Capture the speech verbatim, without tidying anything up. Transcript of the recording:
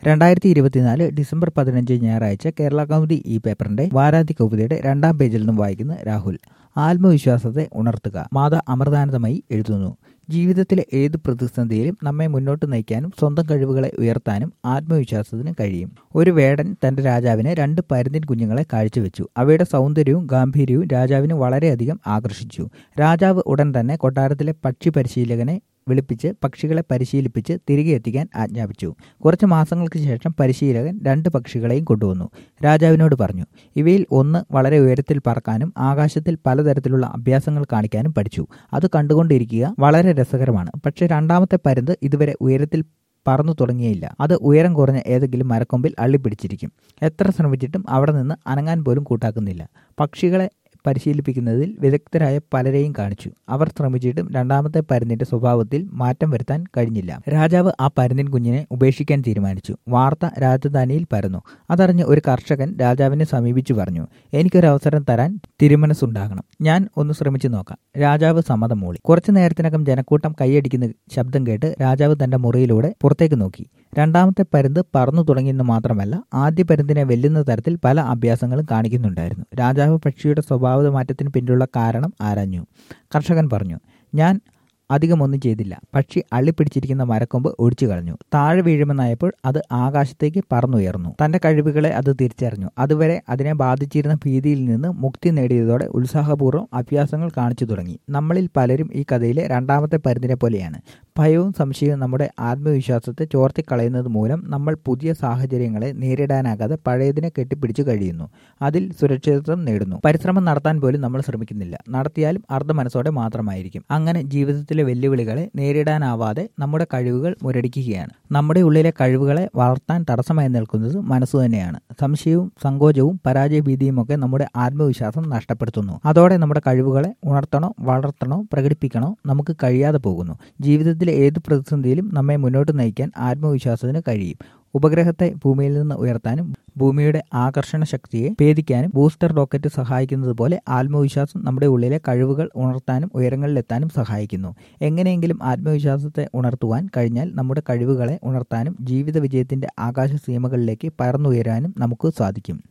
രണ്ടായിരത്തി ഇരുപത്തിനാല് ഡിസംബർ പതിനഞ്ച് ഞായറാഴ്ച കേരള കൗമുദി ഈ പേപ്പറിന്റെ വാരാന്ത്യ കൗമുദിയുടെ രണ്ടാം പേജിൽ നിന്നും വായിക്കുന്ന രാഹുൽ. ആത്മവിശ്വാസത്തെ ഉണർത്തുക. മാതാ അമൃതാനന്ദമയി എഴുതുന്നു. ജീവിതത്തിലെ ഏത് പ്രതിസന്ധിയിലും നമ്മെ മുന്നോട്ട് നയിക്കാനും സ്വന്തം കഴിവുകളെ ഉയർത്താനും ആത്മവിശ്വാസത്തിന് കഴിയും. ഒരു വേടൻ തന്റെ രാജാവിന് രണ്ട് പരുന്തിൻ കുഞ്ഞുങ്ങളെ കാഴ്ചവെച്ചു. അവയുടെ സൗന്ദര്യവും ഗാംഭീര്യവും രാജാവിന് വളരെയധികം ആകർഷിച്ചു. രാജാവ് ഉടൻ തന്നെ കൊട്ടാരത്തിലെ പക്ഷി പരിശീലകനെ വിളിപ്പിച്ച് പക്ഷികളെ പരിശീലിപ്പിച്ച് തിരികെ എത്തിക്കാൻ ആജ്ഞാപിച്ചു. കുറച്ച് മാസങ്ങൾക്ക് ശേഷം പരിശീലകൻ രണ്ട് പക്ഷികളെയും കൊണ്ടുവന്നു. രാജാവിനോട് പറഞ്ഞു, ഇവയിൽ ഒന്ന് വളരെ ഉയരത്തിൽ പറക്കാനും ആകാശത്തിൽ പലതരത്തിലുള്ള അഭ്യാസങ്ങൾ കാണിക്കാനും പഠിച്ചു. അത് കണ്ടുകൊണ്ടിരിക്കുക വളരെ രസകരമാണ്. പക്ഷെ രണ്ടാമത്തെ പരുന്ത് ഇതുവരെ ഉയരത്തിൽ പറന്നു തുടങ്ങിയില്ല. അത് ഉയരം കുറഞ്ഞ ഏതെങ്കിലും മരക്കൊമ്പിൽ അള്ളിപ്പിടിച്ചിരിക്കും. എത്ര ശ്രമിച്ചിട്ടും അവിടെ നിന്ന് അനങ്ങാൻ പോലും കൂട്ടാക്കുന്നില്ല. പക്ഷികളെ പരിശീലിപ്പിക്കുന്നതിൽ വിദഗ്ധരായ പലരെയും കാണിച്ചു. അവർ ശ്രമിച്ചിട്ടും രണ്ടാമത്തെ പരുന്തിന്റെ സ്വഭാവത്തിൽ മാറ്റം വരുത്താൻ കഴിഞ്ഞില്ല. രാജാവ് ആ പരുന്തിൻ കുഞ്ഞിനെ ഉപേക്ഷിക്കാൻ തീരുമാനിച്ചു. വാർത്ത രാജധാനിയിൽ പരന്നു. അതറിഞ്ഞ് ഒരു കർഷകൻ രാജാവിനെ സമീപിച്ചു പറഞ്ഞു, എനിക്കൊരവസരം തരാൻ തിരുമനസ്സുണ്ടാകണം. ഞാൻ ഒന്ന് ശ്രമിച്ചു നോക്കാം. രാജാവ് സമ്മതം മൂളി. കുറച്ചു നേരത്തിനകം ജനക്കൂട്ടം കൈയടിക്കുന്ന ശബ്ദം കേട്ട് രാജാവ് തന്റെ മുറിയിലൂടെ പുറത്തേക്ക് നോക്കി. രണ്ടാമത്തെ പരുന്ത് പറന്നു തുടങ്ങിയെന്ന് മാത്രമല്ല, ആദ്യ പരുന്തിനെ വെല്ലുന്ന തരത്തിൽ പല അഭ്യാസങ്ങളും കാണിക്കുന്നുണ്ടായിരുന്നു. രാജാവ് പക്ഷിയുടെ സ്വഭാവ മാറ്റത്തിന് പിന്നിലുള്ള കാരണം ആരാഞ്ഞു. കർഷകൻ പറഞ്ഞു, ഞാൻ അധികമൊന്നും ചെയ്തില്ല. പക്ഷി അള്ളിപ്പിടിച്ചിരിക്കുന്ന മരക്കൊമ്പ് ഒടിച്ചു കളഞ്ഞു. താഴെ വീഴുമെന്നായപ്പോൾ അത് ആകാശത്തേക്ക് പറന്നുയർന്നു. തന്റെ കഴിവുകളെ അത് തിരിച്ചറിഞ്ഞു. അതുവരെ അതിനെ ബാധിച്ചിരുന്ന ഭീതിയിൽ നിന്ന് മുക്തി നേടിയതോടെ ഉത്സാഹപൂർവ്വം അഭ്യാസങ്ങൾ കാണിച്ചു തുടങ്ങി. നമ്മളിൽ പലരും ഈ കഥയിലെ രണ്ടാമത്തെ പരുന്തിനെ പോലെയാണ്. ഭയവും സംശയവും നമ്മുടെ ആത്മവിശ്വാസത്തെ ചോർത്തിക്കളയുന്നത് മൂലം നമ്മൾ പുതിയ സാഹചര്യങ്ങളെ നേരിടാനാകാതെ പഴയതിനെ കെട്ടിപ്പിടിച്ചു കഴിയുന്നു. അതിൽ സുരക്ഷിതത്വം നേടുന്നു. പരിശ്രമം നടത്താൻ പോലും നമ്മൾ ശ്രമിക്കുന്നില്ല. നടത്തിയാലും അർദ്ധ മനസ്സോടെ മാത്രമായിരിക്കും. അങ്ങനെ ജീവിതത്തിലെ വെല്ലുവിളികളെ നേരിടാനാവാതെ നമ്മുടെ കഴിവുകൾ മുരടിക്കുകയാണ്. നമ്മുടെ ഉള്ളിലെ കഴിവുകളെ വളർത്താൻ തടസ്സമായി നിൽക്കുന്നത് മനസ്സ് തന്നെയാണ്. സംശയവും സങ്കോചവും പരാജയഭീതിയും ഒക്കെ നമ്മുടെ ആത്മവിശ്വാസം നഷ്ടപ്പെടുത്തുന്നു. അതോടെ നമ്മുടെ കഴിവുകളെ ഉണർത്തണോ വളർത്തണോ പ്രകടിപ്പിക്കണോ നമുക്ക് കഴിയാതെ പോകുന്നു. ജീവിതത്തിലെ ഏത് പ്രതിസന്ധിയിലും നമ്മെ മുന്നോട്ട് നയിക്കാൻ ആത്മവിശ്വാസത്തിന് കഴിയും. ഉപഗ്രഹത്തെ ഭൂമിയിൽ നിന്ന് ഉയർത്താനും ഭൂമിയുടെ ആകർഷണ ശക്തിയെ ഭേദിക്കാനും ബൂസ്റ്റർ റോക്കറ്റ് സഹായിക്കുന്നത് പോലെ ആത്മവിശ്വാസം നമ്മുടെ ഉള്ളിലെ കഴിവുകൾ ഉണർത്താനും ഉയരങ്ങളിലെത്താനും സഹായിക്കുന്നു. എങ്ങനെയെങ്കിലും ആത്മവിശ്വാസത്തെ ഉണർത്തുവാൻ കഴിഞ്ഞാൽ നമ്മുടെ കഴിവുകളെ ഉണർത്താനും ജീവിത വിജയത്തിന്റെ ആകാശ സീമകളിലേക്ക് പറന്നുയരാനും നമുക്ക് സാധിക്കും.